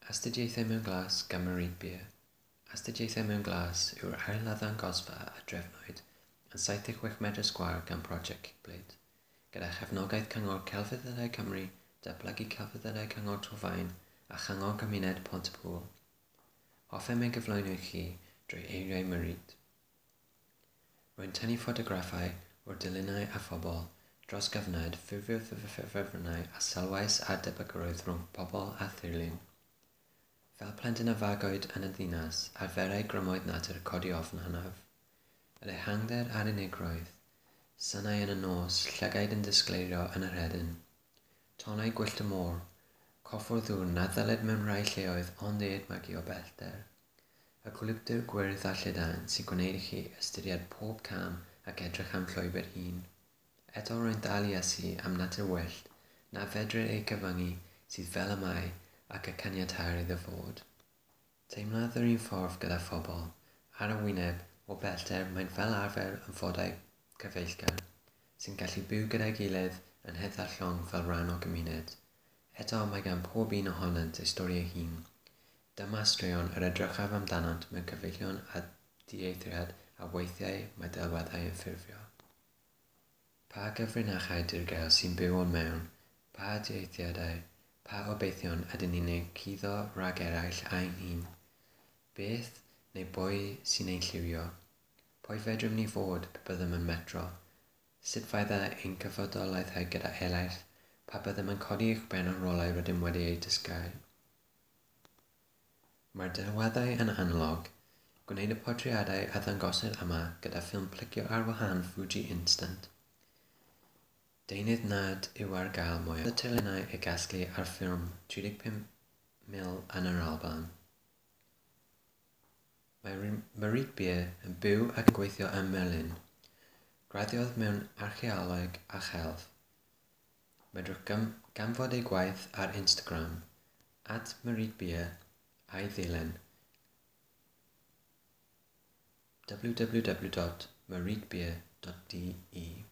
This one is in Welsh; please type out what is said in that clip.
Astudiaethau mewn glas gan Marie Beer. Astudiaethau mewn glas yw'r ail-addan gosfa a drefnwyd yn 76 metr sgwâr gan Project Kickblade, gyda chefnogaeth Cyngor Celfyddydau Cymru, datblygu Celfyddydau Cyngor Torfaen a Chyngor Gymuned Pontypool. Hoffem ei gyflwyno i chi drwy eiriau Marie. Rwy'n tynnu ffotograffau o'r dilynau a phobl dros gyfnod ffurfio ffurfynnau a sylwais a debygrwydd rhwng pobl a thirlun. Fel plentyn a fagwyd yn y ddinas, arferai grymoedd natur codi ofn hynaf. Yr ehangder a'r unigrwydd, synau yn y nos, llygaid yn disgleirio yn yr hedyn. Tonau gwyllt y môr, coffwr ddŵr na ddyled mewn rhai lleoedd ond ei edmygu o bellter. Y gwlybdyr gwyrdd a llydan sy'n gwneud i chi ystyried pob cam ac edrych am llwybr hun. Eto rwy'n dal i ysu am natur wyllt na fedrir ei cyfyngu sydd fel y mae ac y caniatâr iddo fod. Teimlad yr un ffordd gyda phobl, ar y wyneb o bellter mae'n fel arfer yn ffodau cyfeillgar, sy'n gallu byw gyda'i gilydd yn heddallong fel rhan o gymuned. Eto mae gan pob un ohonynt ei stori ei hun. Dyma straeon yr edrychaf amdanant mewn cyfeillion a dieithriad a weithiau mae delweddau yn ffurfio. Pa gyfrinachau dirgel sy'n byw o'n mewn, pa dieithiadau, pa obeithion ydyn ni'n ei cuddo rhag eraill a'n hun? Beth neu bwy sy'n ein lliwio? Pwy fedrym ni fod pe byddem yn metro? Sut fydda ein cyfodolaethau gyda eraill pa byddem yn codi eich ben o rolau rydym wedi eu dysgau? Mae'r delweddau yn analog. Gwneud y portreadau a ddangosir yma gyda ffilm plicio ar wahân Fuji Instant. Deunydd nad yw ar gael mwy o terlinau ei gasglu ar ffilm 35mm yn yr Alban. Mae Marie Beer yn byw ac yn gweithio ym Merlin. Graddiodd mewn archeoleg a chelf. Medrwch ganfod ei gwaith ar Instagram @MarieBeer a'i ddilyn www.mariebeer.de